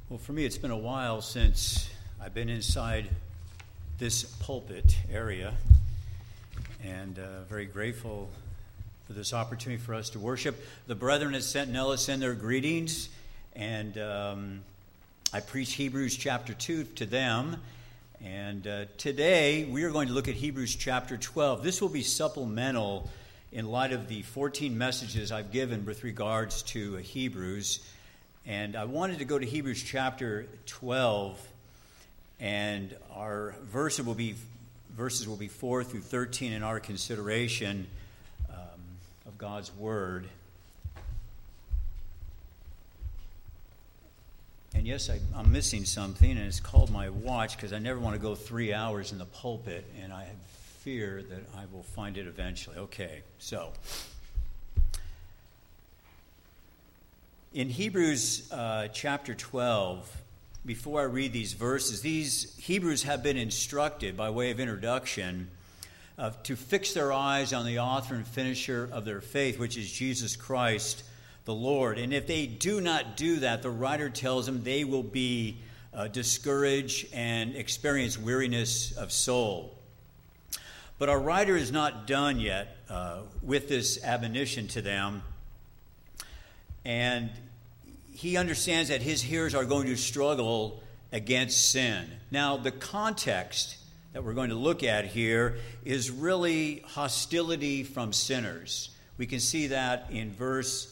Well, for me, it's been a while since I've been inside this pulpit area, and very grateful for this opportunity for us to worship. The brethren at Sentinella send their greetings, and I preach Hebrews chapter 2 to them. And today, we are going to look at Hebrews chapter 12. This will be supplemental in light of the 14 messages I've given with regards to Hebrews. And I wanted to go to Hebrews chapter 12, and our verses will be 4 through 13 in our consideration of God's Word. And yes, I'm missing something, and it's called my watch, because I never want to go 3 hours in the pulpit, and I fear that I will find it eventually. Okay, so in Hebrews chapter 12, before I read these verses, these Hebrews have been instructed by way of introduction to fix their eyes on the author and finisher of their faith, which is Jesus Christ, the Lord. And if they do not do that, the writer tells them they will be discouraged and experience weariness of soul. But our writer is not done yet with this admonition to them. And he understands that his hearers are going to struggle against sin. Now, the context that we're going to look at here is really hostility from sinners. We can see that in verse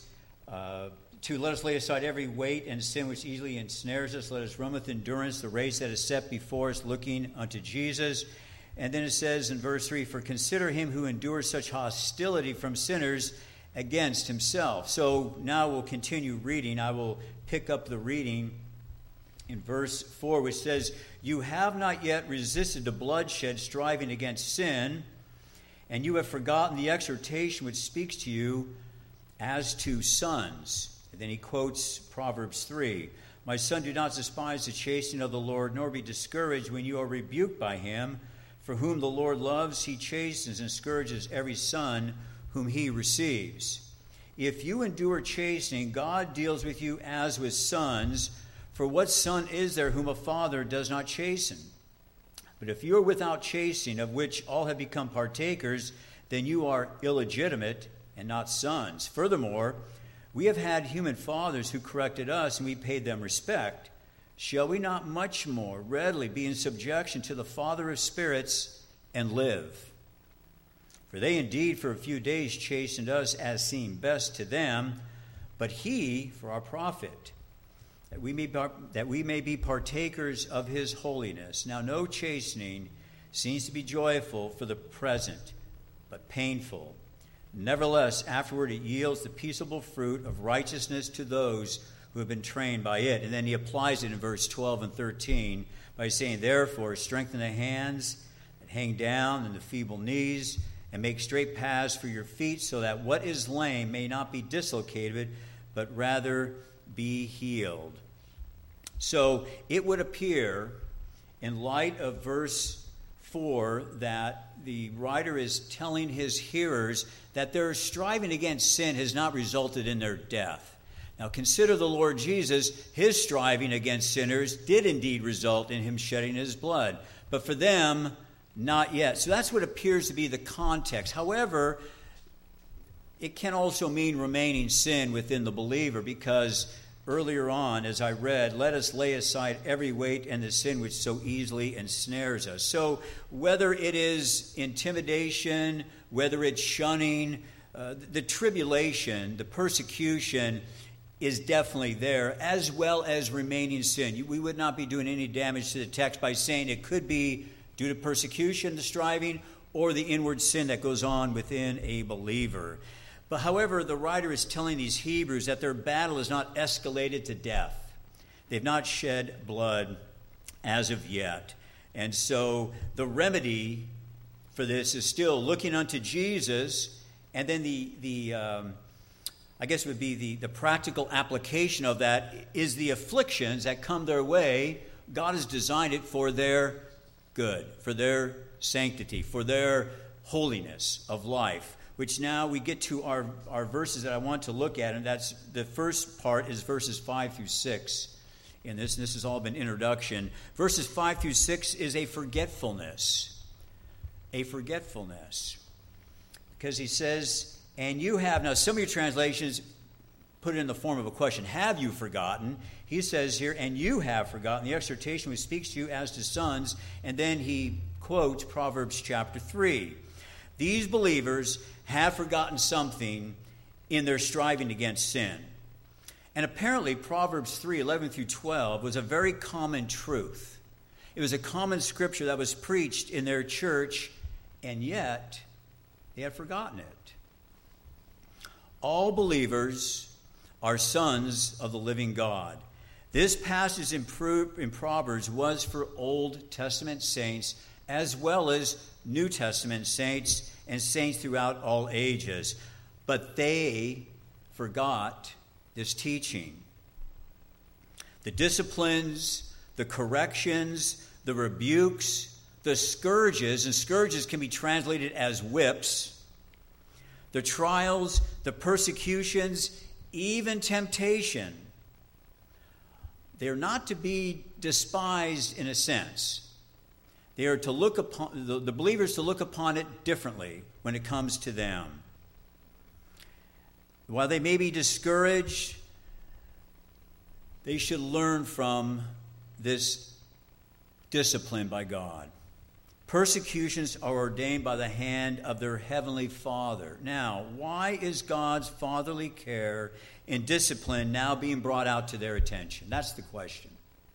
2. Let us lay aside every weight and sin which easily ensnares us. Let us run with endurance the race that is set before us, looking unto Jesus. And then it says in verse 3, for consider him who endures such hostility from sinners against himself. So now we'll continue reading. I will pick up the reading in verse 4, which says, you have not yet resisted the bloodshed, striving against sin, and you have forgotten the exhortation which speaks to you as to sons. And then he quotes Proverbs 3. My son, do not despise the chastening of the Lord, nor be discouraged when you are rebuked by him. For whom the Lord loves, he chastens and scourges every son whom he receives. If you endure chastening, God deals with you as with sons. For what son is there whom a father does not chasten? But if you are without chastening, of which all have become partakers, then you are illegitimate and not sons. Furthermore, we have had human fathers who corrected us, and we paid them respect. Shall we not much more readily be in subjection to the Father of spirits and live? For they indeed for a few days chastened us as seemed best to them, but he for our profit, that we may be partakers of his holiness. Now no chastening seems to be joyful for the present, but painful. Nevertheless, afterward it yields the peaceable fruit of righteousness to those who have been trained by it. And then he applies it in verse 12 and 13 by saying, therefore, strengthen the hands that hang down and the feeble knees, and make straight paths for your feet, so that what is lame may not be dislocated, but rather be healed. So it would appear, in light of verse 4, that the writer is telling his hearers that their striving against sin has not resulted in their death. Now consider the Lord Jesus. His striving against sinners did indeed result in him shedding his blood. But for them, not yet. So that's what appears to be the context. However, it can also mean remaining sin within the believer, because earlier on, as I read, let us lay aside every weight and the sin which so easily ensnares us. So whether it is intimidation, whether it's shunning, the tribulation, the persecution is definitely there, as well as remaining sin. We would not be doing any damage to the text by saying it could be due to persecution, the striving, or the inward sin that goes on within a believer. But however, the writer is telling these Hebrews that their battle is not escalated to death. They've not shed blood as of yet. And so the remedy for this is still looking unto Jesus, and then I guess it would be the practical application of that is the afflictions that come their way. God has designed it for their good, for their sanctity, for their holiness of life, which now we get to our verses that I want to look at, and that's the first part is verses 5 through 6 in this, and this has all been introduction. Verses 5 through 6 is a forgetfulness. A forgetfulness. Because he says, and you have, now some of your translations put it in the form of a question, have you forgotten? He says here, and you have forgotten the exhortation which speaks to you as to sons, and then he quotes Proverbs chapter 3. These believers have forgotten something in their striving against sin. And apparently Proverbs 3, 11 through 12 was a very common truth. It was a common scripture that was preached in their church, and yet they had forgotten it. All believers are sons of the living God. This passage in Proverbs was for Old Testament saints as well as New Testament saints and saints throughout all ages. But they forgot this teaching. The disciplines, the corrections, the rebukes, the scourges, and scourges can be translated as whips, the trials, the persecutions, even temptation, they are not to be despised in a sense. They are to look upon, the believers to look upon it differently when it comes to them. While they may be discouraged, they should learn from this discipline by God. Persecutions are ordained by the hand of their heavenly Father. Now, why is God's fatherly care and discipline now being brought out to their attention? That's the question.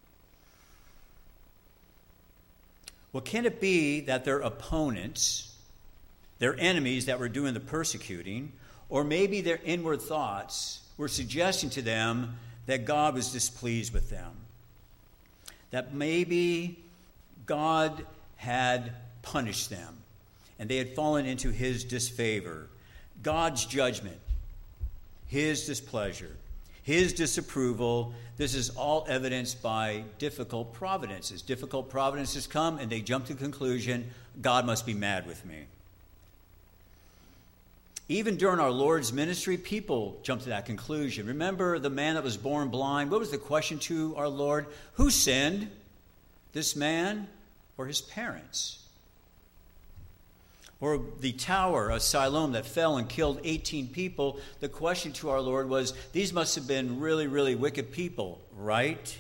Well, can it be that their opponents, their enemies that were doing the persecuting, or maybe their inward thoughts were suggesting to them that God was displeased with them? That maybe God had punished them and they had fallen into his disfavor. God's judgment, his displeasure, his disapproval. This is all evidenced by difficult providences. Difficult providences come and they jump to the conclusion, God must be mad with me. Even during our Lord's ministry, people jump to that conclusion. Remember the man that was born blind? What was the question to our Lord? Who sinned, this man or his parents? Or the tower of Siloam that fell and killed 18 people, the question to our Lord was, these must have been really, really wicked people, right?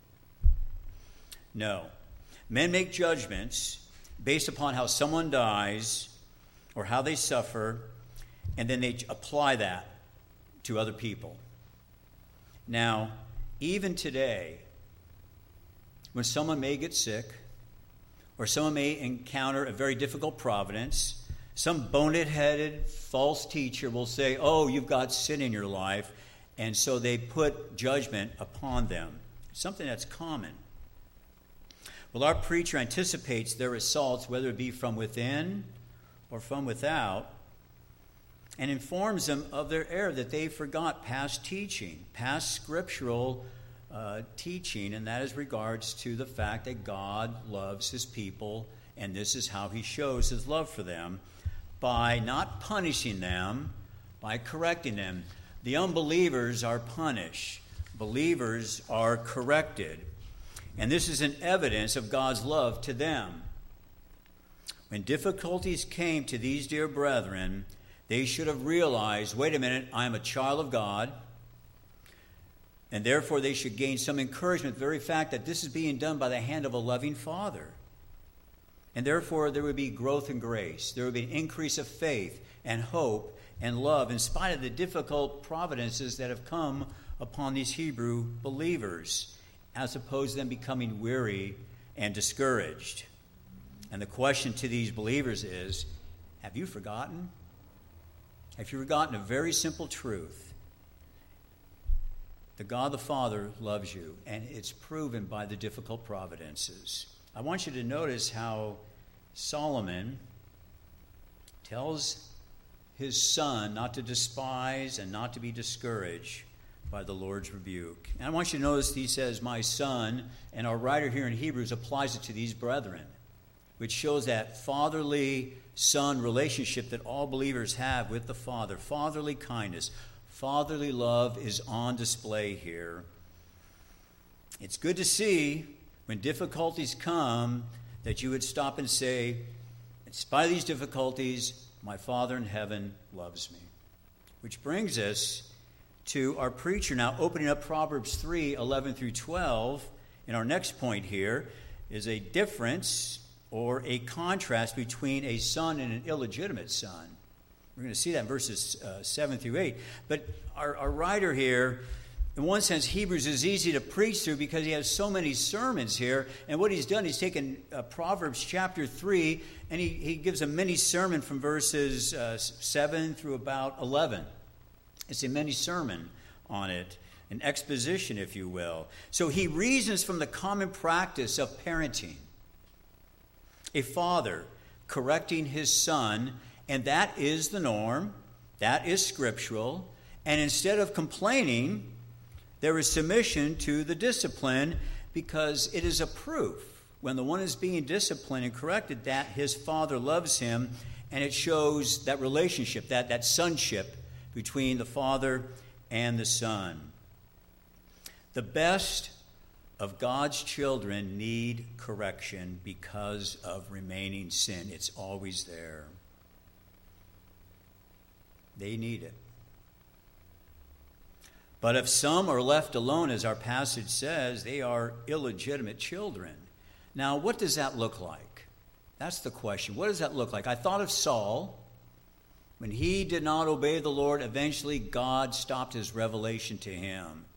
No. Men make judgments based upon how someone dies or how they suffer, and then they apply that to other people. Now, even today, when someone may get sick, or someone may encounter a very difficult providence, some boneheaded false teacher will say, oh, you've got sin in your life, and so they put judgment upon them. Something that's common. Well, our preacher anticipates their assaults, whether it be from within or from without, and informs them of their error, that they forgot past teaching, past scriptural teaching, and that is regards to the fact that God loves his people, and this is how he shows his love for them, by not punishing them, by correcting them. The unbelievers are punished. Believers are corrected. And this is an evidence of God's love to them. When difficulties came to these dear brethren, they should have realized, wait a minute, I am a child of God, and therefore they should gain some encouragement, the very fact that this is being done by the hand of a loving Father. And therefore there would be growth in grace. There would be an increase of faith and hope and love in spite of the difficult providences that have come upon these Hebrew believers, as opposed to them becoming weary and discouraged. And the question to these believers is, have you forgotten? Have you forgotten a very simple truth? The God the Father loves you, and it's proven by the difficult providences. I want you to notice how Solomon tells his son not to despise and not to be discouraged by the Lord's rebuke. And I want you to notice he says, my son, and our writer here in Hebrews applies it to these brethren, which shows that fatherly son relationship that all believers have with the Father. Fatherly kindness, fatherly love is on display here It's good to see when difficulties come that you would stop and say, in spite of these difficulties, my Father in heaven loves me. Which brings us to our preacher now, opening up Proverbs 3:11 through 12. And our next point here is a difference or a contrast between a son and an illegitimate son. We're going to see that in verses 7 through 8. But our writer here, in one sense, Hebrews is easy to preach through because he has so many sermons here. And what he's done, he's taken Proverbs chapter 3, and he gives a mini sermon from verses 7 through about 11. It's a mini sermon on it, an exposition, if you will. So he reasons from the common practice of parenting. A father correcting his son, and that is the norm. That is scriptural. And instead of complaining, there is submission to the discipline because it is a proof when the one is being disciplined and corrected that his father loves him, and it shows that relationship, that sonship between the father and the son. The best of God's children need correction because of remaining sin. It's always there. They need it. But if some are left alone, as our passage says, they are illegitimate children. Now, what does that look like? That's the question. What does that look like? I thought of Saul. When he did not obey the Lord, eventually God stopped his revelation to him.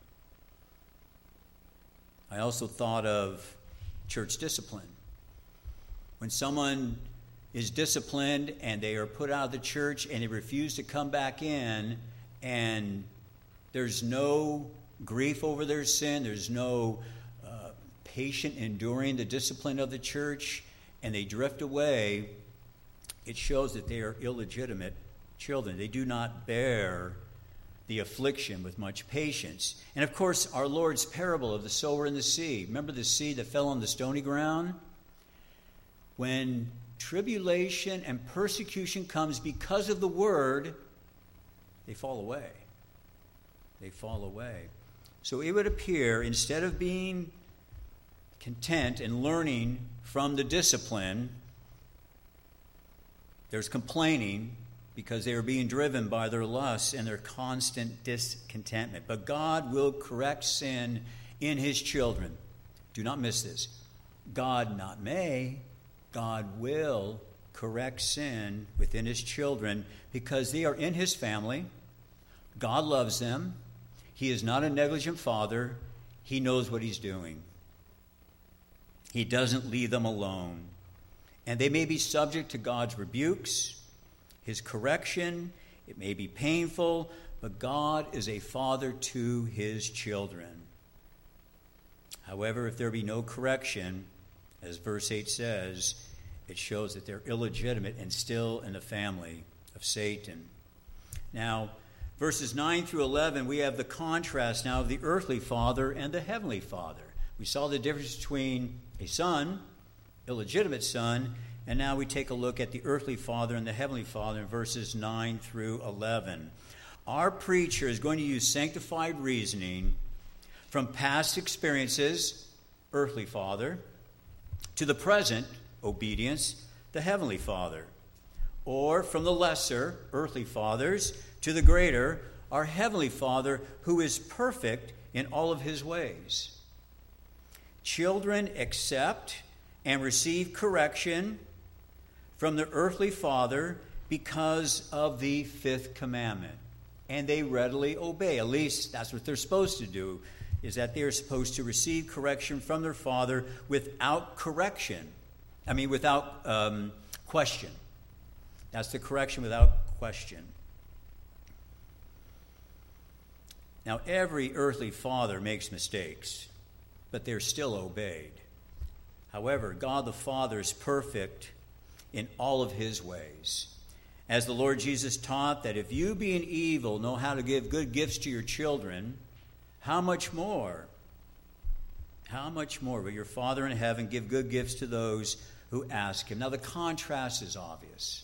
I also thought of church discipline. When someone is disciplined and they are put out of the church and they refuse to come back in, and there's no grief over their sin, there's no patient enduring the discipline of the church, and they drift away, it shows that they are illegitimate children. They do not bear the affliction with much patience. And of course, our Lord's parable of the sower and the seed. Remember the seed that fell on the stony ground? When tribulation and persecution comes because of the word, they fall away. They fall away. So it would appear, instead of being content and learning from the discipline, there's complaining because they are being driven by their lusts and their constant discontentment. But God will correct sin in his children. Do not miss this. God not may, God will correct sin within his children because they are in his family. God loves them. He is not a negligent father. He knows what he's doing. He doesn't leave them alone. And they may be subject to God's rebukes, his correction. It may be painful, but God is a father to his children. However, if there be no correction, as verse 8 says, it shows that they're illegitimate and still in the family of Satan. Now, verses 9 through 11, we have the contrast now of the earthly father and the heavenly father. We saw the difference between a son, illegitimate son, and now we take a look at the earthly father and the heavenly father in verses 9 through 11. Our preacher is going to use sanctified reasoning from past experiences, earthly father, to the present obedience, the heavenly father, or from the lesser, earthly fathers, to the greater, our heavenly Father, who is perfect in all of his ways. Children accept and receive correction from the earthly father because of the fifth commandment. And they readily obey. At least that's what they're supposed to do, is that they are supposed to receive correction from their father without question. That's the correction without question. Now, every earthly father makes mistakes, but they're still obeyed. However, God the Father is perfect in all of his ways. As the Lord Jesus taught that if you, being evil, know how to give good gifts to your children, how much more will your Father in heaven give good gifts to those who ask him? Now, the contrast is obvious.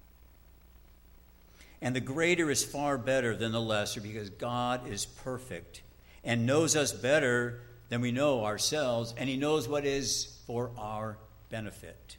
And the greater is far better than the lesser because God is perfect and knows us better than we know ourselves, and he knows what is for our benefit.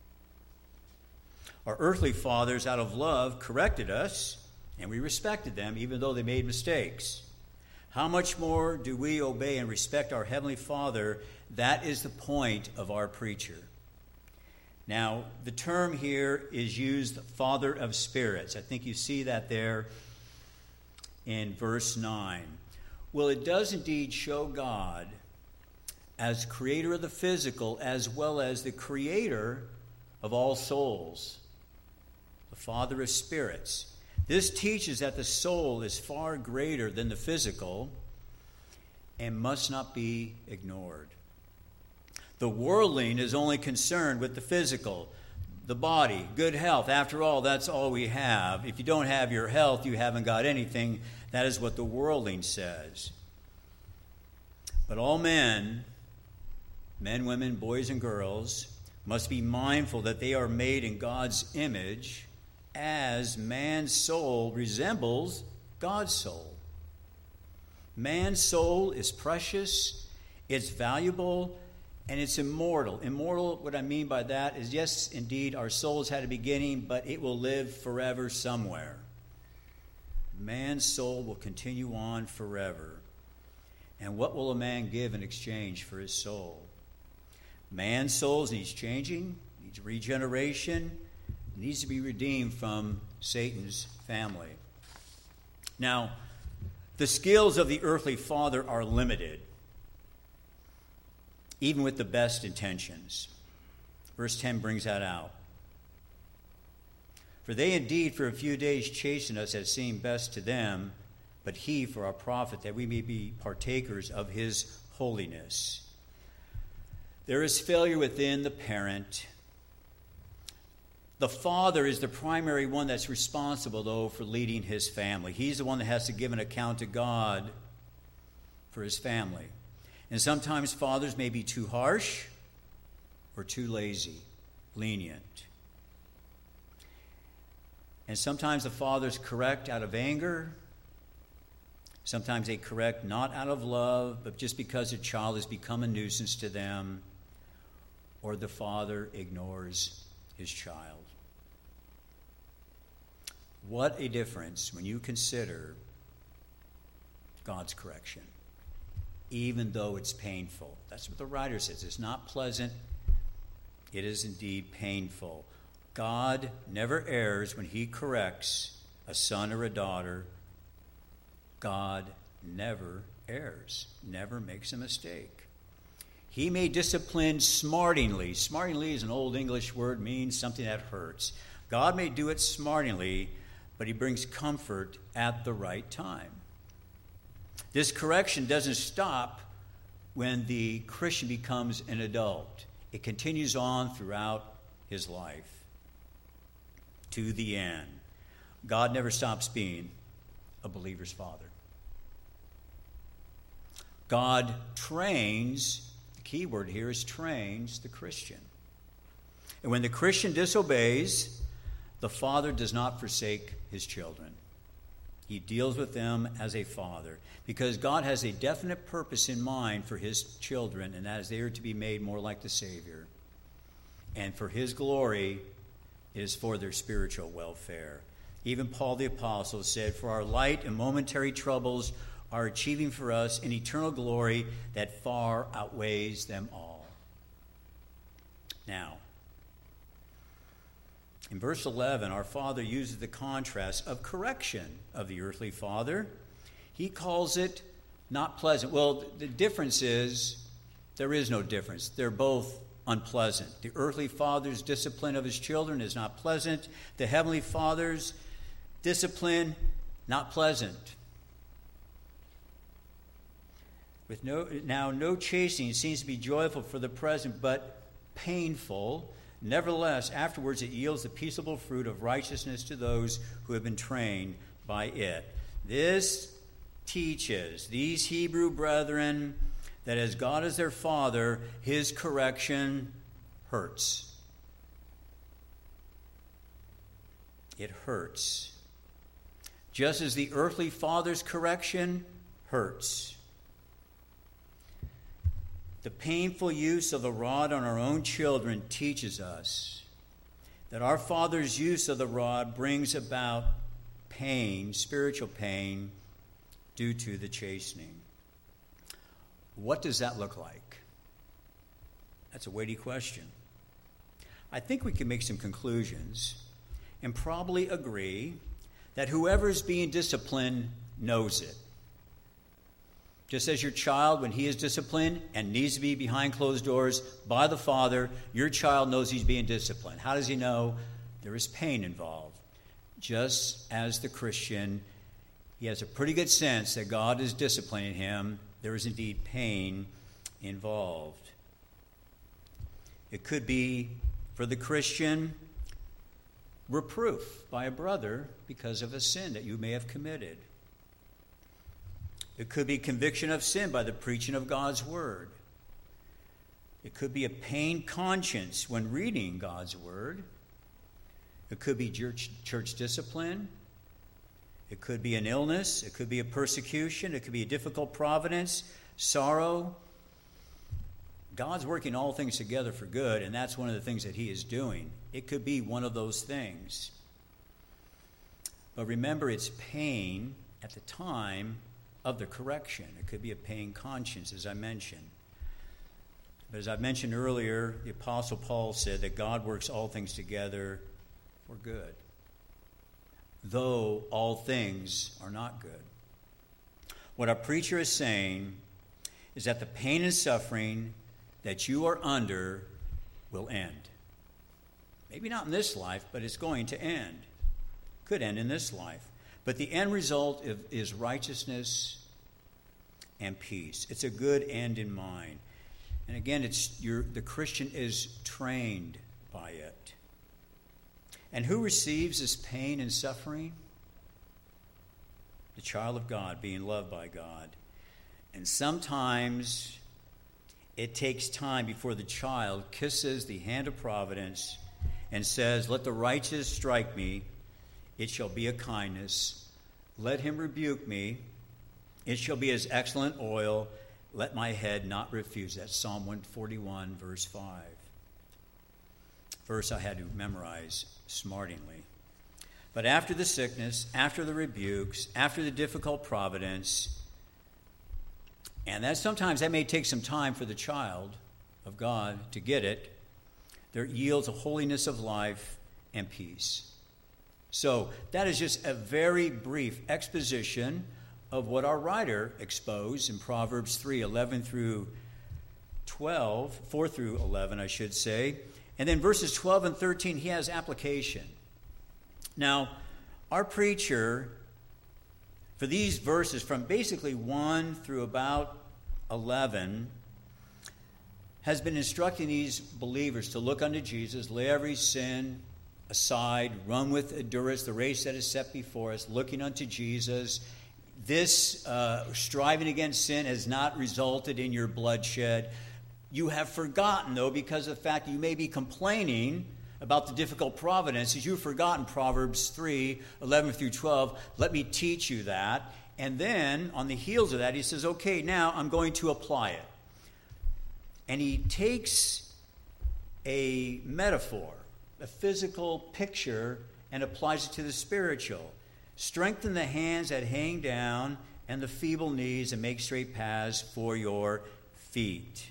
Our earthly fathers, out of love, corrected us, and we respected them, even though they made mistakes. How much more do we obey and respect our Heavenly Father? That is the point of our preacher. Now, the term here is used, Father of Spirits. I think you see that there in verse 9. Well, it does indeed show God as creator of the physical as well as the creator of all souls, the Father of Spirits. This teaches that the soul is far greater than the physical and must not be ignored. The worldling is only concerned with the physical, the body, good health. After all, that's all we have. If you don't have your health, you haven't got anything. That is what the worldling says. But all men, women, boys, and girls, must be mindful that they are made in God's image, as man's soul resembles God's soul. Man's soul is precious, it's valuable, and it's immortal. Immortal, what I mean by that is, yes, indeed, our souls had a beginning, but it will live forever somewhere. Man's soul will continue on forever. And what will a man give in exchange for his soul? Man's soul needs changing, needs regeneration, needs to be redeemed from Satan's family. Now, the skills of the earthly father are limited, even with the best intentions. Verse 10 brings that out. For they indeed for a few days chastened us as seemed best to them, but he for our profit, that we may be partakers of his holiness. There is failure within the parent. The father is the primary one that's responsible, though, for leading his family. He's the one that has to give an account to God for his family. And sometimes fathers may be too harsh or too lazy, lenient. And sometimes the fathers correct out of anger. Sometimes they correct not out of love, but just because a child has become a nuisance to them, or the father ignores his child. What a difference when you consider God's correction, even though it's painful. That's what the writer says. It's not pleasant. It is indeed painful. God never errs when he corrects a son or a daughter. God never errs, never makes a mistake. He may discipline smartingly. Smartingly is an old English word, means something that hurts. God may do it smartingly, but he brings comfort at the right time. This correction doesn't stop when the Christian becomes an adult. It continues on throughout his life to the end. God never stops being a believer's father. God trains, the key word here is trains, the Christian. And when the Christian disobeys, the father does not forsake his children. He deals with them as a father, because God has a definite purpose in mind for his children, and that is they are to be made more like the Savior. And for his glory, it is for their spiritual welfare. Even Paul the Apostle said, "For our light and momentary troubles are achieving for us an eternal glory that far outweighs them all." Now, in verse 11, our Father uses the contrast of correction of the earthly father. He calls it not pleasant. Well, the difference is there is no difference. They're both unpleasant. The earthly father's discipline of his children is not pleasant. The heavenly Father's discipline, not pleasant. With no chastening seems to be joyful for the present, but painful. Nevertheless, afterwards it yields the peaceable fruit of righteousness to those who have been trained by it. This teaches these Hebrew brethren that as God is their Father, his correction hurts. It hurts. Just as the earthly father's correction hurts. The painful use of the rod on our own children teaches us that our Father's use of the rod brings about pain, spiritual pain, due to the chastening. What does that look like? That's a weighty question. I think we can make some conclusions and probably agree that whoever is being disciplined knows it. Just as your child, when he is disciplined and needs to be behind closed doors by the father, your child knows he's being disciplined. How does he know? There is pain involved. Just as the Christian, he has a pretty good sense that God is disciplining him. There is indeed pain involved. It could be, for the Christian, reproof by a brother because of a sin that you may have committed. It could be conviction of sin by the preaching of God's word. It could be a pained conscience when reading God's word. It could be church discipline. It could be an illness. It could be a persecution. It could be a difficult providence, sorrow. God's working all things together for good, and that's one of the things that he is doing. It could be one of those things. But remember, it's pain at the time of the correction. It could be a pain conscience, as I mentioned. But as I mentioned earlier, the Apostle Paul said that God works all things together for good, though all things are not good. What our preacher is saying is that the pain and suffering that you are under will end. Maybe not in this life, but it's going to end. Could end in this life. But the end result is righteousness and peace. It's a good end in mind. And again, the Christian is trained by it. And who receives this pain and suffering? The child of God, being loved by God. And sometimes it takes time before the child kisses the hand of providence and says, "Let the righteous strike me. It shall be a kindness. Let him rebuke me. It shall be as excellent oil. Let my head not refuse." That's Psalm 141, verse 5. Verse I had to memorize smartingly. But after the sickness, after the rebukes, after the difficult providence, and that sometimes that may take some time for the child of God to get it, there yields a holiness of life and peace. So that is just a very brief exposition of what our writer exposed in Proverbs 3:11 through 12, 4 through 11, I should say. And then verses 12 and 13, he has application. Now, our preacher, for these verses from basically 1 through about 11, has been instructing these believers to look unto Jesus, lay every sin aside, run with endurance the race that is set before us, looking unto Jesus. This striving against sin has not resulted in your bloodshed. You have forgotten, though, because of the fact that you may be complaining about the difficult providences, you've forgotten Proverbs 3:11 through 12. Let me teach you that. And then, on the heels of that, he says, okay, now I'm going to apply it. And he takes a metaphor, a physical picture, and applies it to the spiritual. Strengthen the hands that hang down and the feeble knees, and make straight paths for your feet.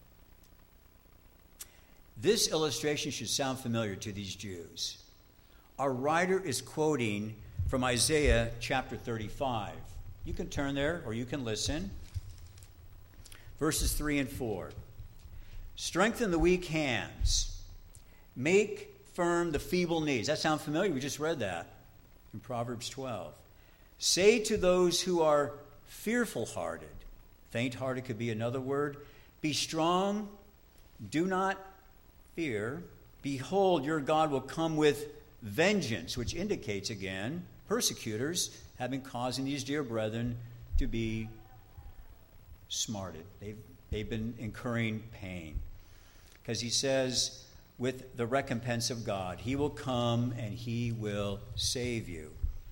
This illustration should sound familiar to these Jews. Our writer is quoting from Isaiah chapter 35. You can turn there or you can listen. Verses 3 and 4. Strengthen the weak hands. Make firm the feeble knees. That sound familiar? We just read that in Proverbs 12. Say to those who are fearful-hearted, faint-hearted could be another word, be strong, do not fear. Behold, your God will come with vengeance, which indicates again, persecutors have been causing these dear brethren to be smarted. They've been incurring pain. Because he says, with the recompense of God, he will come and he will save you.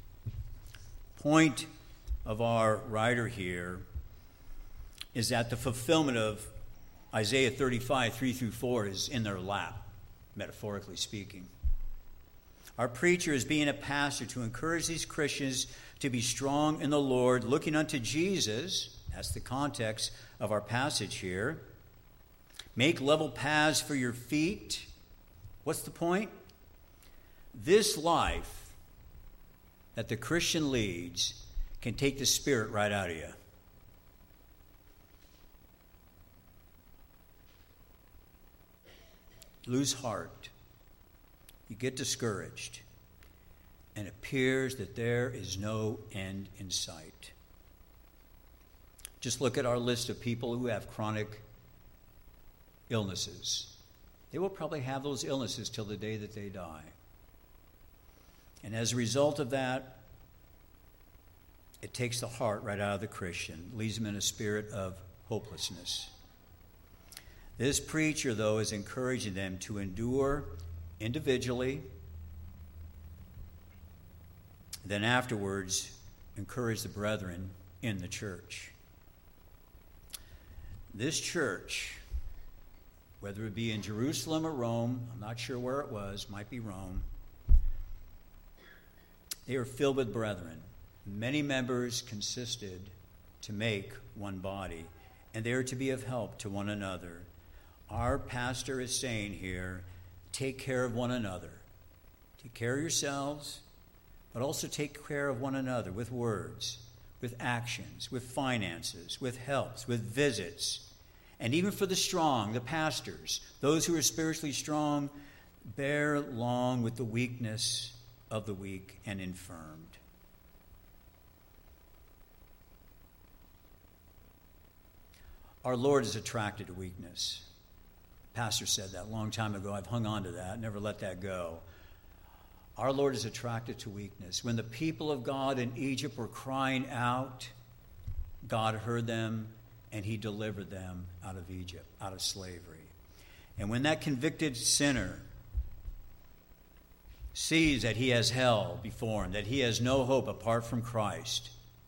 Point of our writer here is that the fulfillment of Isaiah 35, 3 through 4 is in their lap, metaphorically speaking. Our preacher is being a pastor to encourage these Christians to be strong in the Lord, looking unto Jesus. That's the context of our passage here. Make level paths for your feet. What's the point? This life that the Christian leads can take the spirit right out of you. Lose heart. You get discouraged. And it appears that there is no end in sight. Just look at our list of people who have chronic illnesses. They will probably have those illnesses till the day that they die. And as a result of that, it takes the heart right out of the Christian, leaves them in a spirit of hopelessness. This preacher, though, is encouraging them to endure individually, then afterwards encourage the brethren in the church. This church, whether it be in Jerusalem or Rome, I'm not sure where it was, might be Rome, they are filled with brethren. Many members consisted to make one body, and they are to be of help to one another. Our pastor is saying here, take care of one another. Take care of yourselves, but also take care of one another with words, with actions, with finances, with helps, with visits. And even for the strong, the pastors, those who are spiritually strong, bear along with the weakness of the weak and infirmed. Our Lord is attracted to weakness. Pastor said that a long time ago. I've hung on to that, never let that go. Our Lord is attracted to weakness. When the people of God in Egypt were crying out, God heard them and he delivered them out of Egypt, out of slavery. And when that convicted sinner sees that he has hell before him, that he has no hope apart from Christ,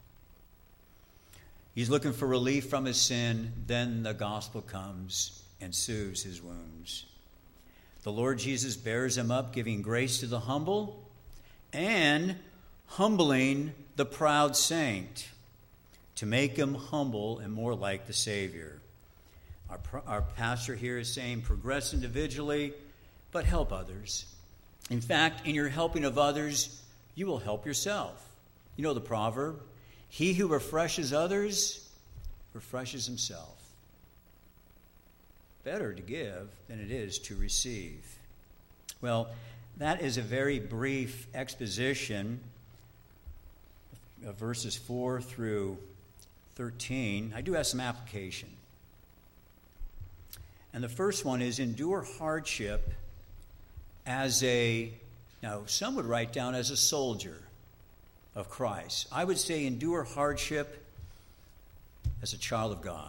he's looking for relief from his sin, then the gospel comes and soothes his wounds. The Lord Jesus bears him up, giving grace to the humble and humbling the proud saint to make him humble and more like the Savior. Our pastor here is saying progress individually, but help others. In fact, in your helping of others, you will help yourself. You know the proverb, he who refreshes others refreshes himself. Better to give than it is to receive. Well, that is a very brief exposition of verses 4 through 13. I do have some application. And the first one is endure hardship as now some would write down as a soldier of Christ. I would say endure hardship as a child of God.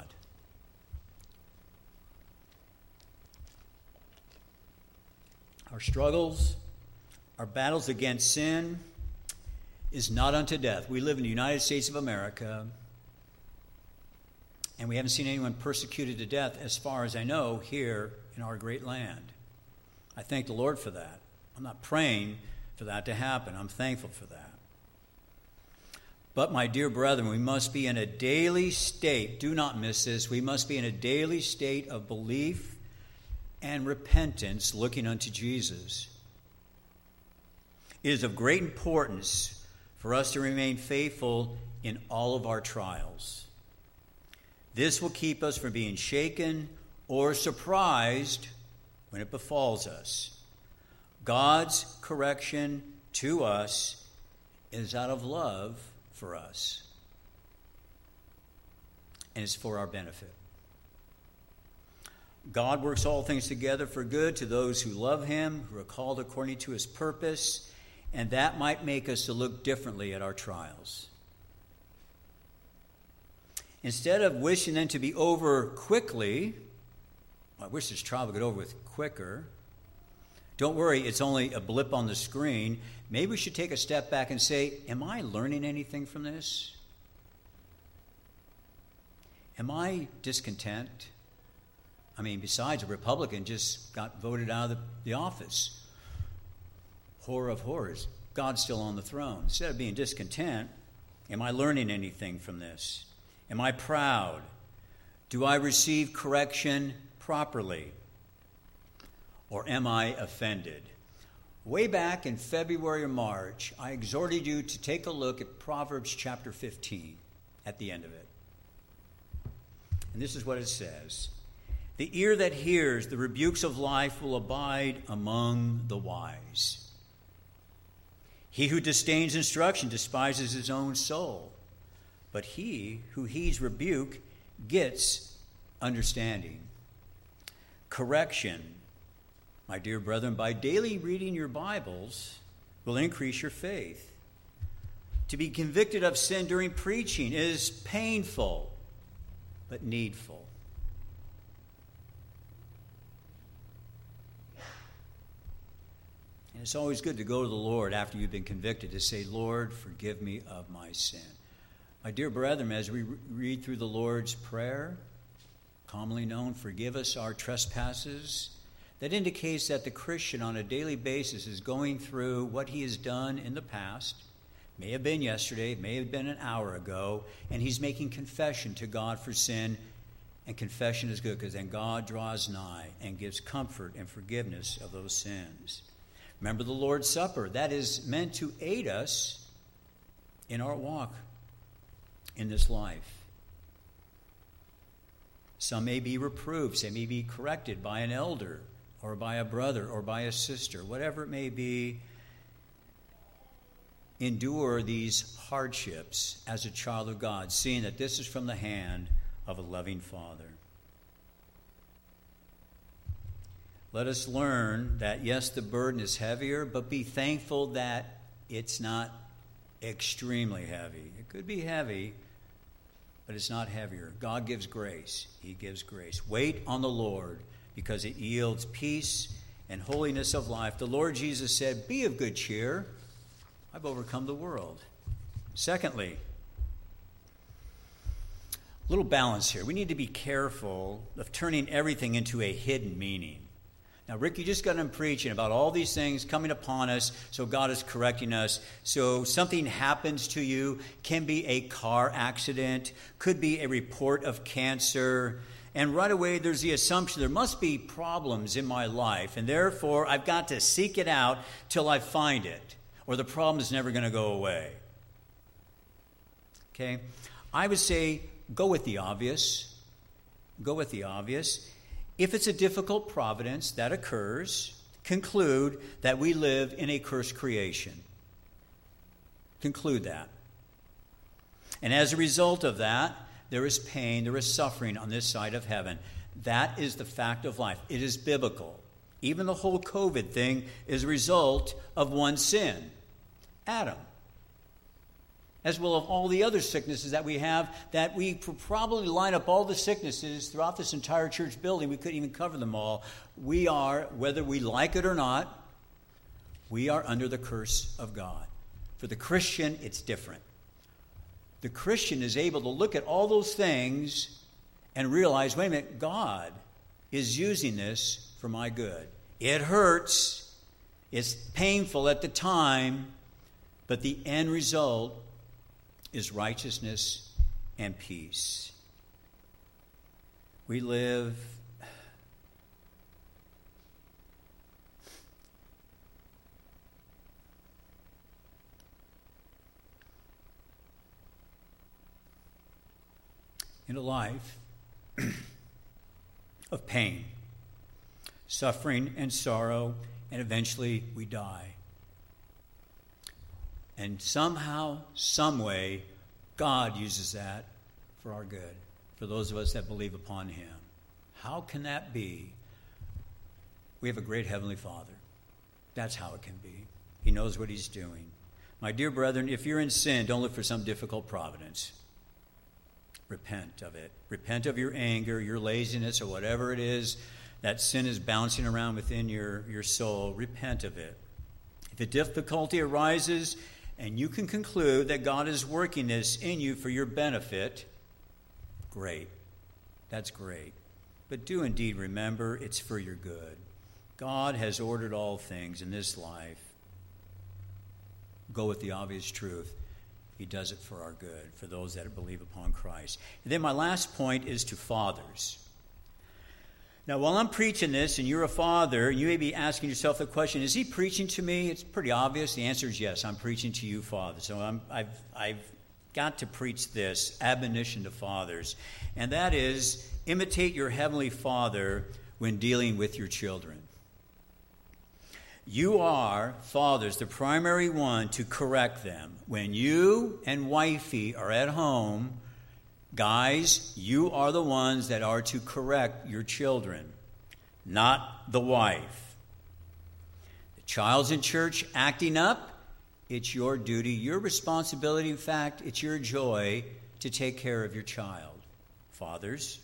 Our struggles, our battles against sin is not unto death. We live in the United States of America, and we haven't seen anyone persecuted to death, as far as I know, here in our great land. I thank the Lord for that. I'm not praying for that to happen. I'm thankful for that. But, my dear brethren, we must be in a daily state. Do not miss this. We must be in a daily state of belief and repentance, looking unto Jesus. It is of great importance for us to remain faithful in all of our trials. This will keep us from being shaken or surprised when it befalls us. God's correction to us is out of love for us, and it's for our benefit. God works all things together for good to those who love him, who are called according to his purpose, and that might make us to look differently at our trials. Instead of wishing them to be over quickly, I wish this trial would get over with quicker. Don't worry, it's only a blip on the screen. Maybe we should take a step back and say, am I learning anything from this? Am I discontent? besides, a Republican just got voted out of the office. Horror of horrors. God's still on the throne. Instead of being discontent, am I learning anything from this? Am I proud? Do I receive correction properly? Or am I offended? Way back in February or March, I exhorted you to take a look at Proverbs chapter 15 at the end of it. And this is what it says. The ear that hears the rebukes of life will abide among the wise. He who disdains instruction despises his own soul, but he who heeds rebuke gets understanding. Correction, my dear brethren, by daily reading your Bibles will increase your faith. To be convicted of sin during preaching is painful, but needful. And it's always good to go to the Lord after you've been convicted to say, Lord, forgive me of my sin. My dear brethren, as we read through the Lord's Prayer, commonly known, forgive us our trespasses, that indicates that the Christian on a daily basis is going through what he has done in the past, may have been yesterday, may have been an hour ago, and he's making confession to God for sin. And confession is good because then God draws nigh and gives comfort and forgiveness of those sins. Remember the Lord's Supper. That is meant to aid us in our walk in this life. Some may be reproved, some may be corrected by an elder or by a brother or by a sister, whatever it may be. Endure these hardships as a child of God, seeing that this is from the hand of a loving Father. Let us learn that, yes, the burden is heavier, but be thankful that it's not extremely heavy. It could be heavy, but it's not heavier. God gives grace. He gives grace. Wait on the Lord, because it yields peace and holiness of life. The Lord Jesus said, be of good cheer. I've overcome the world. Secondly, a little balance here. We need to be careful of turning everything into a hidden meaning. Now, Rick, you just got done preaching about all these things coming upon us, so God is correcting us. So something happens to you, can be a car accident, could be a report of cancer, and right away there's the assumption there must be problems in my life, and therefore I've got to seek it out till I find it, or the problem is never going to go away. Okay? I would say go with the obvious. Go with the obvious. If it's a difficult providence that occurs, conclude that we live in a cursed creation. Conclude that. And as a result of that, there is pain, there is suffering on this side of heaven. That is the fact of life. It is biblical. Even the whole COVID thing is a result of one sin, Adam. As well as all the other sicknesses that we have, that we probably line up all the sicknesses throughout this entire church building. We couldn't even cover them all. We are, whether we like it or not, we are under the curse of God. For the Christian, it's different. The Christian is able to look at all those things and realize, wait a minute, God is using this for my good. It hurts. It's painful at the time, but the end result is righteousness and peace. We live in a life of pain, suffering, and sorrow, and eventually we die. And somehow, some way, God uses that for our good, for those of us that believe upon Him. How can that be? We have a great Heavenly Father. That's how it can be. He knows what He's doing. My dear brethren, if you're in sin, don't look for some difficult providence. Repent of it. Repent of your anger, your laziness, or whatever it is that sin is bouncing around within your soul. Repent of it. If a difficulty arises, and you can conclude that God is working this in you for your benefit, great. That's great. but do indeed remember it's for your good. God has ordered all things in this life. Go with the obvious truth. He does it for our good, for those that believe upon Christ. And then my last point is to fathers. Now, while I'm preaching this, and you're a father, you may be asking yourself the question, is he preaching to me? It's pretty obvious. The answer is yes, I'm preaching to you, father. So I've got to preach this admonition to fathers, and that is, imitate your heavenly Father when dealing with your children. You are, fathers, the primary one to correct them. When you and wifey are at home, guys, you are the ones that are to correct your children, not the wife. The child's in church acting up, it's your duty, your responsibility. In fact, it's your joy to take care of your child. Fathers,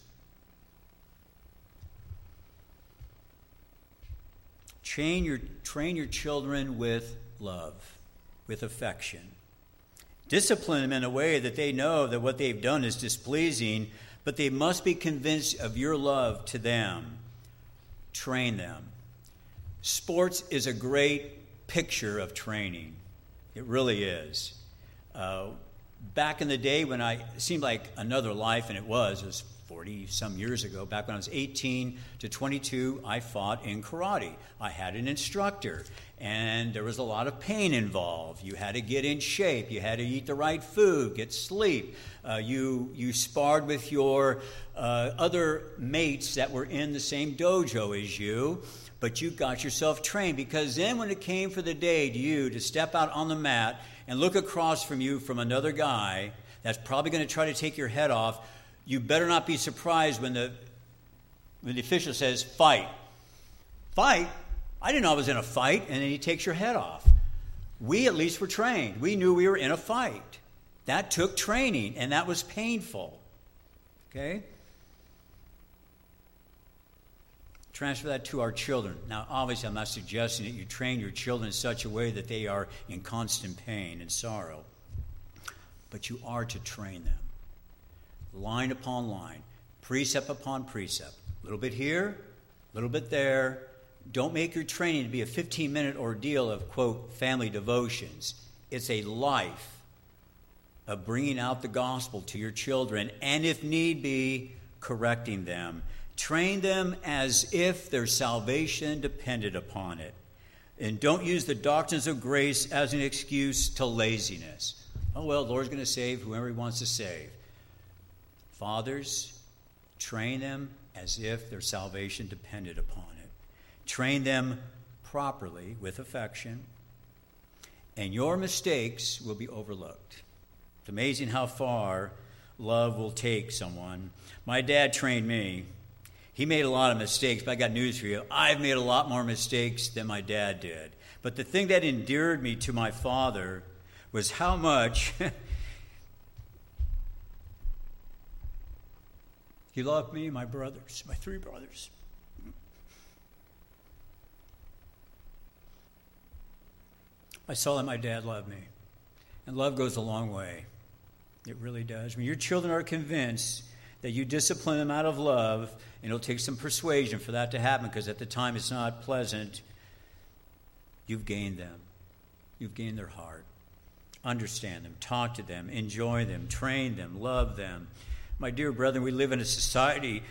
train your children with love, with affection. Discipline them in a way that they know that what they've done is displeasing, but they must be convinced of your love to them. Train them. Sports is a great picture of training. It really is. Back in the day when it seemed like another life, and it was 40-some years ago, back when I was 18 to 22, I fought in karate. I had an instructor, and there was a lot of pain involved. You had to get in shape. You had to eat the right food, get sleep. You sparred with your other mates that were in the same dojo as you, but you got yourself trained, because then when it came for the day to step out on the mat and look across from you from another guy that's probably going to try to take your head off, you better not be surprised when the official says, fight. Fight? I didn't know I was in a fight, and then he takes your head off. We at least were trained. We knew we were in a fight. That took training, and that was painful. Okay? Transfer that to our children. Now, obviously, I'm not suggesting that you train your children in such a way that they are in constant pain and sorrow. But you are to train them. Line upon line. Precept upon precept. A little bit here, a little bit there. Don't make your training to be a 15-minute ordeal of, quote, family devotions. It's a life of bringing out the gospel to your children, and if need be, correcting them. Train them as if their salvation depended upon it. And don't use the doctrines of grace as an excuse to laziness. Oh, well, the Lord's going to save whoever he wants to save. Fathers, train them as if their salvation depended upon it. Train them properly with affection, and your mistakes will be overlooked. It's amazing how far love will take someone. My dad trained me. He made a lot of mistakes, but I got news for you. I've made a lot more mistakes than my dad did. But the thing that endeared me to my father was how much he loved me, my brothers, my three brothers. I saw that my dad loved me. And love goes a long way. It really does. When your children are convinced that you discipline them out of love, and it'll take some persuasion for that to happen, because at the time it's not pleasant, you've gained them. You've gained their heart. Understand them, talk to them, enjoy them, train them, love them. My dear brethren, we live in a society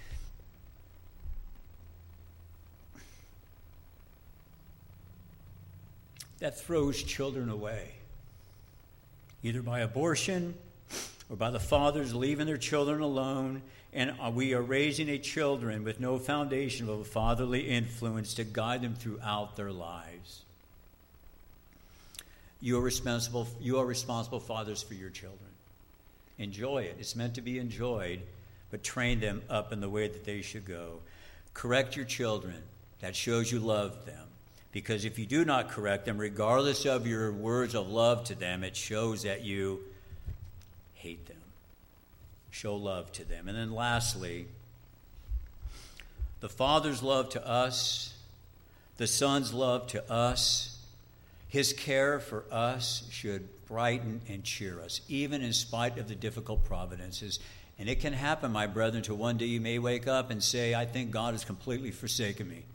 that throws children away, either by abortion or by the fathers leaving their children alone, and we are raising a children with no foundation of a fatherly influence to guide them throughout their lives. You are responsible, fathers, for your children. Enjoy it. It's meant to be enjoyed, but train them up in the way that they should go. Correct your children. That shows you love them. Because if you do not correct them, regardless of your words of love to them, it shows that you hate them. Show love to them. And then lastly, the Father's love to us, the Son's love to us, his care for us should brighten and cheer us, even in spite of the difficult providences. And it can happen, my brethren, till one day you may wake up and say, I think God has completely forsaken me.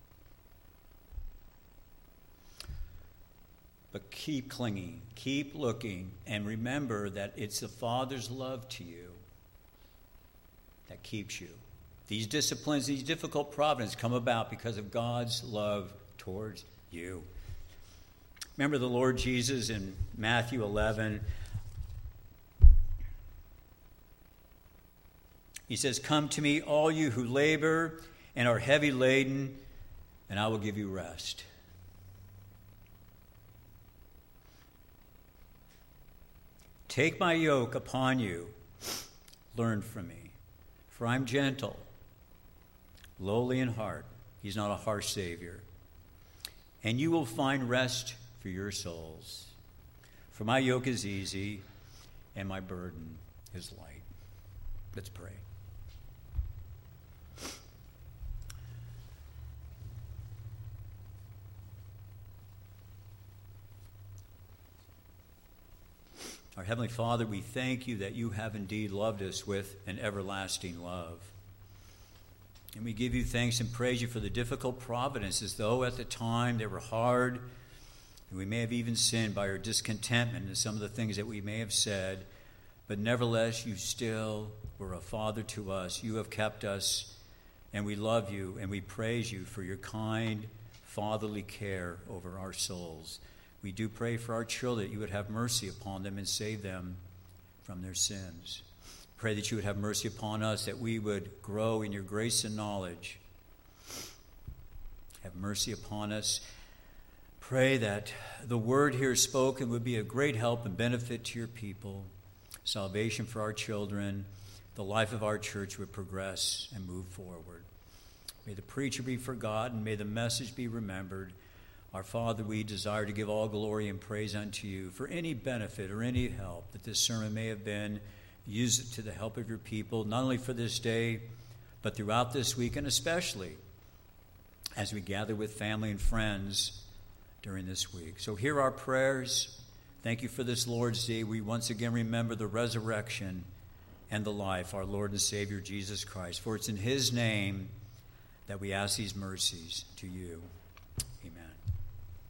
But keep clinging, keep looking, and remember that it's the Father's love to you that keeps you. These disciplines, these difficult providences come about because of God's love towards you. Remember the Lord Jesus in Matthew 11. He says, come to me, all you who labor and are heavy laden, and I will give you rest. Take my yoke upon you, learn from me, for I'm gentle, lowly in heart. He's not a harsh Savior. And you will find rest for your souls. For my yoke is easy, and my burden is light. Let's pray. Our Heavenly Father, we thank you that you have indeed loved us with an everlasting love. And we give you thanks and praise you for the difficult providences, though at the time they were hard, and we may have even sinned by our discontentment in some of the things that we may have said, but nevertheless, you still were a Father to us. You have kept us, and we love you, and we praise you for your kind, fatherly care over our souls. We do pray for our children that you would have mercy upon them and save them from their sins. Pray that you would have mercy upon us, that we would grow in your grace and knowledge. Have mercy upon us. Pray that the word here spoken would be a great help and benefit to your people. Salvation for our children. The life of our church would progress and move forward. May the preacher be forgotten. May the message be remembered. Our Father, we desire to give all glory and praise unto you for any benefit or any help that this sermon may have been. Use it to the help of your people, not only for this day, but throughout this week, and especially as we gather with family and friends during this week. So hear our prayers. Thank you for this Lord's Day. We once again remember the resurrection and the life, our Lord and Savior, Jesus Christ. For it's in his name that we ask these mercies to you.